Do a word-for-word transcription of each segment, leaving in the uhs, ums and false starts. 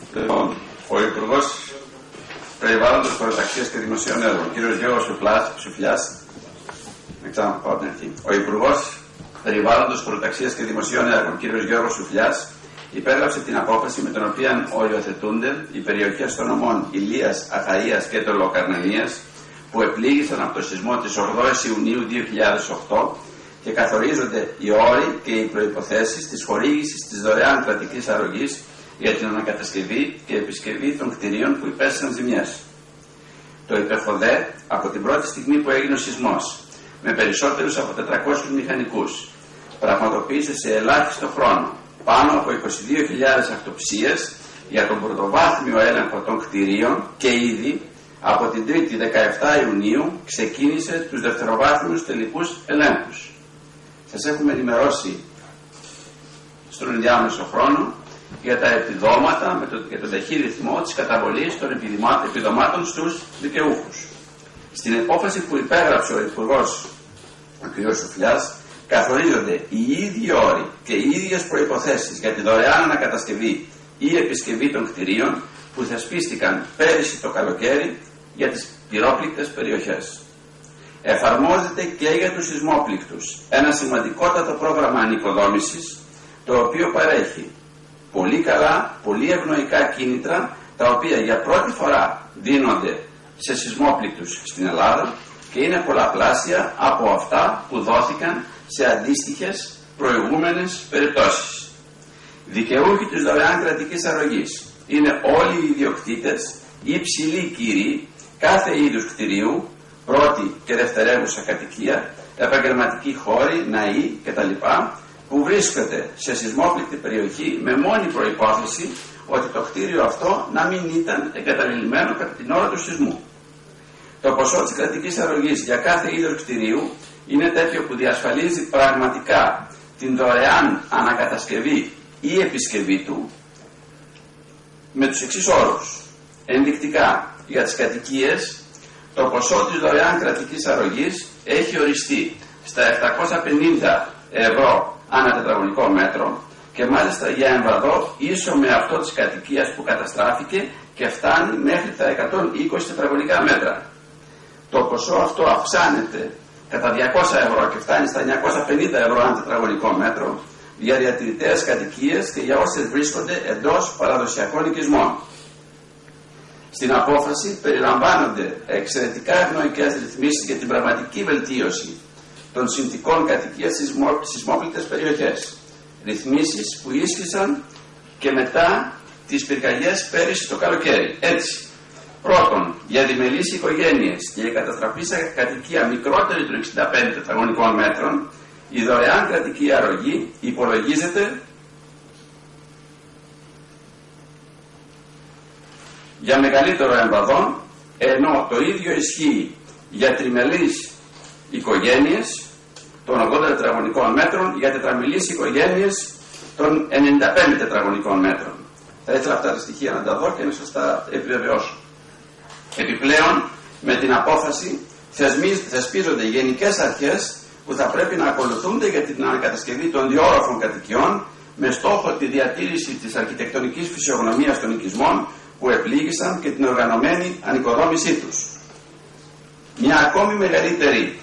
Λοιπόν, ο Υπουργός Περιβάλλοντος, Χωροταξίας και Δημοσίων Έργων, κύριος Γιώργος Σουφλιάς, ο Υπουργός Περιβάλλοντος, Χωροταξίας και Δημοσίων Έργων, κύριος Γιώργος Σουφλιάς, υπέγραψε την απόφαση με την οποία οριοθετούνται οι περιοχές των νομών Ηλίας, Αχαΐας και Τελοκαρνανίας που επλήγησαν από το σεισμό της ογδόης Ιουνίου δύο χιλιάδες οκτώ και καθορίζονται οι όροι και οι προϋποθέσεις της χορήγησης της δωρεάν κρατικής αρρωγής για την ανακατασκευή και επισκευή των κτηρίων που υπέστησαν ζημιές. Το υπερχοδέ από την πρώτη στιγμή που έγινε ο σεισμός, με περισσότερους από τετρακόσιους μηχανικούς, πραγματοποίησε σε ελάχιστο χρόνο πάνω από είκοσι δύο χιλιάδες αυτοψίες για τον πρωτοβάθμιο έλεγχο των κτηρίων και ήδη από την τρίτη δεκαεφτά Ιουνίου ξεκίνησε τους δευτεροβάθμιους τελικούς ελέγχους. Σας έχουμε ενημερώσει στον ενδιάμεσο χρόνο για τα επιδόματα με το, για τον ταχύ ρυθμό της καταβολής των επιδομάτων στους δικαιούχους. Στην απόφαση που υπέγραψε ο Υπουργός ο κ. Σουφλιάς καθορίζονται οι ίδιοι όροι και οι ίδιες προϋποθέσεις για τη δωρεάν ανακατασκευή ή επισκευή των κτηρίων που θεσπίστηκαν πέρυσι το καλοκαίρι για τις πυρόπληκτες περιοχές. Εφαρμόζεται και για τους σεισμόπληκτους ένα σημαντικότατο πρόγραμμα ανοικοδόμησης, το οποίο παρέχει πολύ καλά, πολύ ευνοϊκά κίνητρα, τα οποία για πρώτη φορά δίνονται σε σεισμόπληκτους στην Ελλάδα και είναι πολλαπλάσια από αυτά που δόθηκαν σε αντίστοιχες προηγούμενες περιπτώσεις. Δικαιούχοι της δωρεάν κρατικής αρρωγής είναι όλοι οι ιδιοκτήτες ή ψηλοί κύριοι κάθε είδους κτηρίου, πρώτη και δευτερεύουσα κατοικία, επαγγελματικοί χώροι, ναοί κτλ. Που βρίσκονται σε σεισμόπληκτη περιοχή με μόνη προϋπόθεση ότι το κτίριο αυτό να μην ήταν εγκαταλειμμένο κατά την ώρα του σεισμού. Το ποσό της κρατικής αρρωγής για κάθε είδος κτηρίου είναι τέτοιο που διασφαλίζει πραγματικά την δωρεάν ανακατασκευή ή επισκευή του με τους εξής όρους. Ενδεικτικά, για τις κατοικίες, το ποσό της δωρεάν κρατικής αρρωγής έχει οριστεί στα επτακόσια πενήντα ευρώ ανά τετραγωνικό μέτρο και μάλιστα για εμβαδό ίσο με αυτό της κατοικίας που καταστράφηκε και φτάνει μέχρι τα εκατόν είκοσι τετραγωνικά μέτρα. Το ποσό αυτό αυξάνεται κατά διακόσια ευρώ και φτάνει στα εννιακόσια πενήντα ευρώ ανά τετραγωνικό μέτρο για διατηρητές κατοικίες και για όσες βρίσκονται εντός παραδοσιακών οικισμών. Στην απόφαση περιλαμβάνονται εξαιρετικά ευνοϊκές ρυθμίσεις για την πραγματική βελτίωση των συνθηκών κατοικίας στις σεισμόπληκτες περιοχές. Ρυθμίσεις που ίσχυσαν και μετά τις πυρκαγιές πέρυσι το καλοκαίρι. Έτσι, πρώτον, για διμελείς οικογένειες και για καταστραφείς κατοικία μικρότερη των εξήντα πέντε τετραγωνικών μέτρων, η δωρεάν κρατική αρρωγή υπολογίζεται για μεγαλύτερο εμβαδόν, ενώ το ίδιο ισχύει για τριμελείς οικογένειες των ογδόντα τετραγωνικών μέτρων, για τετραμελείς οικογένειες των ενενήντα πέντε τετραγωνικών μέτρων. Θα ήθελα αυτά τα στοιχεία να τα δω και να σας τα επιβεβαιώσω. Επιπλέον, με την απόφαση θεσπίζονται γενικές αρχές που θα πρέπει να ακολουθούνται για την ανακατασκευή των διόροφων κατοικιών με στόχο τη διατήρηση της αρχιτεκτονικής φυσιογνωμίας των οικισμών που επλήγησαν και την οργανωμένη ανοικοδόμησή τους. Μια ακόμη μεγαλύτερη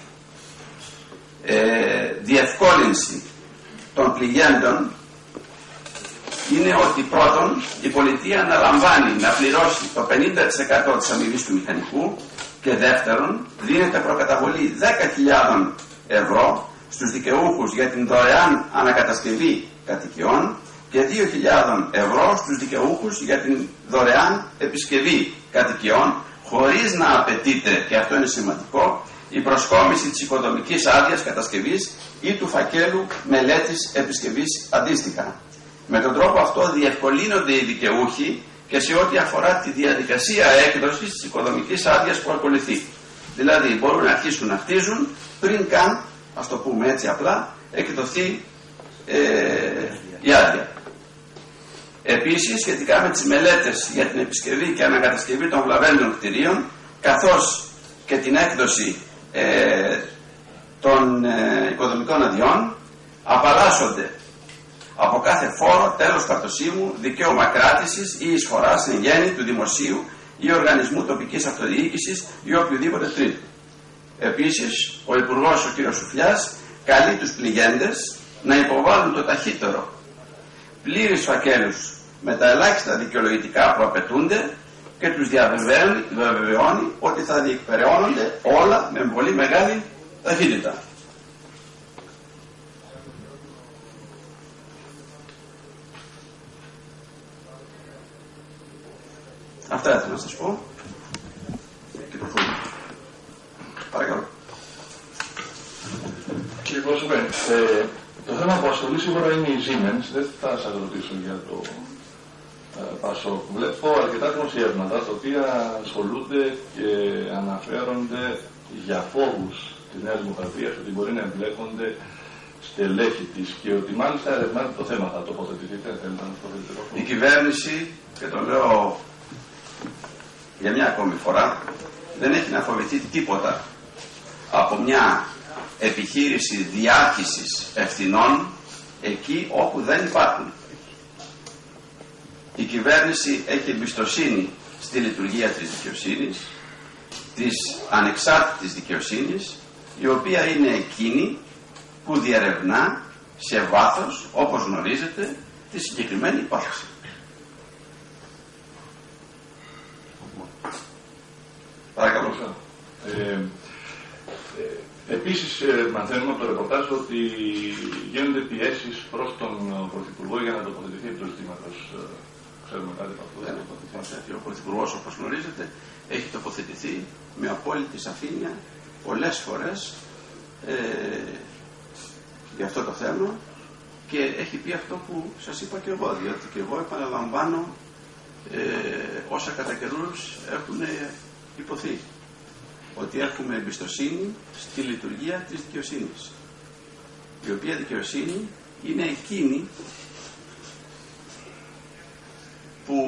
ε, διευκόλυνση των πληγέντων είναι ότι πρώτον η πολιτεία αναλαμβάνει να πληρώσει το πενήντα τοις εκατό της αμοιβής του μηχανικού και δεύτερον δίνεται προκαταβολή δέκα χιλιάδες ευρώ στους δικαιούχους για την δωρεάν ανακατασκευή κατοικιών και δύο χιλιάδες ευρώ στους δικαιούχους για την δωρεάν επισκευή κατοικιών, χωρίς να απαιτείται, και αυτό είναι σημαντικό, η προσκόμιση της οικοδομικής άδειας κατασκευής ή του φακέλου μελέτης επισκευής αντίστοιχα. Με τον τρόπο αυτό διευκολύνονται οι δικαιούχοι και σε ό,τι αφορά τη διαδικασία έκδοσης της οικοδομικής άδειας που ακολουθεί. Δηλαδή μπορούν να αρχίσουν να χτίζουν πριν καν, ας το πούμε έτσι απλά, εκδοθεί ε, η άδεια. Επίσης, σχετικά με τις μελέτες για την επισκευή και ανακατασκευή των βλαβέντων κτηρίων, καθώς και την έκδοση ε, των ε, οικοδομικών αδειών, απαλλάσσονται από κάθε φόρο, τέλος καρτοσύμου, δικαίωμα κράτησης ή εισφοράς εν γέννη του δημοσίου ή οργανισμού τοπικής αυτοδιοίκησης ή οποιοδήποτε τρίτου. Επίσης, ο Υπουργός ο κ. Σουφλιάς καλεί τους πληγέντες να υποβάλουν το ταχύτερο πλήρεις φακέλους με τα ελάχιστα δικαιολογητικά που απαιτούνται και τους διαβεβαιώνει, διαβεβαιώνει ότι θα διεκπεραιώνονται όλα με πολύ μεγάλη ταχύτητα. Αυτά ήθελα να σας πω και προχωρούμε. Παρακαλώ. Κύριε Πρόσωπε, ε, το θέμα που ασχολεί σίγουρα είναι η Siemens. Δεν θα σας ρωτήσω για το ε, Πασόκ. Βλέπω αρκετά δημοσιεύματα τα οποία ασχολούνται και αναφέρονται για φόβους της Νέας Δημοκρατίας ότι μπορεί να εμπλέκονται στελέχη της και ότι μάλιστα ερευνάτε το θέμα. Θα τοποθετηθείτε, θέλετε να τοποθετηθείτε. Η κυβέρνηση, και το λέω για μια ακόμη φορά, δεν έχει να φοβηθεί τίποτα από μια επιχείρηση διάχυσης ευθυνών εκεί όπου δεν υπάρχουν. Η κυβέρνηση έχει εμπιστοσύνη στη λειτουργία της δικαιοσύνης, της ανεξάρτητης δικαιοσύνης, η οποία είναι εκείνη που διερευνά σε βάθος, όπως γνωρίζετε, τη συγκεκριμένη υπόθεση. Παρακαλώ. Ε, ε, επίσης, ε, μαθαίνουμε από το ρεπορτάζ ότι γίνονται πιέσεις προς τον Πρωθυπουργό για να τοποθετηθεί του ζητήματος. Ξέρουμε κάτι από αυτό. Δεν έχει τοποθετηθεί. Ο Πρωθυπουργός, όπως γνωρίζετε, έχει τοποθετηθεί με απόλυτη σαφήνεια πολλές φορές ε, για αυτό το θέμα και έχει πει αυτό που σας είπα και εγώ, διότι και εγώ επαναλαμβάνω ε, όσα κατά καιρούς έχουν υποθεί, ότι έχουμε εμπιστοσύνη στη λειτουργία της δικαιοσύνης, η οποία δικαιοσύνη είναι εκείνη που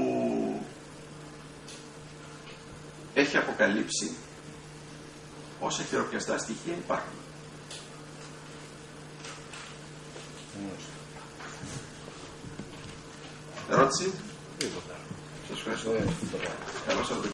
έχει αποκαλύψει όσα χειροπιαστά στοιχεία υπάρχουν. Ερώτηση? Σας ευχαριστώ. Καλώς ήρθατε.